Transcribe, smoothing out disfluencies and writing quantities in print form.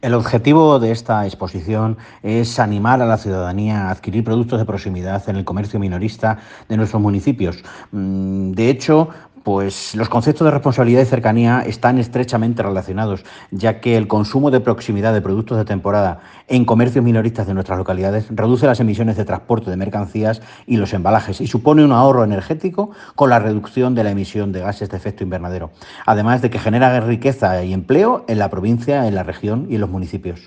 El objetivo de esta exposición es animar a la ciudadanía a adquirir productos de proximidad en el comercio minorista de nuestros municipios. De hecho, pues los conceptos de responsabilidad y cercanía están estrechamente relacionados, ya que el consumo de proximidad de productos de temporada en comercios minoristas de nuestras localidades reduce las emisiones de transporte de mercancías y los embalajes y supone un ahorro energético con la reducción de la emisión de gases de efecto invernadero, además de que genera riqueza y empleo en la provincia, en la región y en los municipios.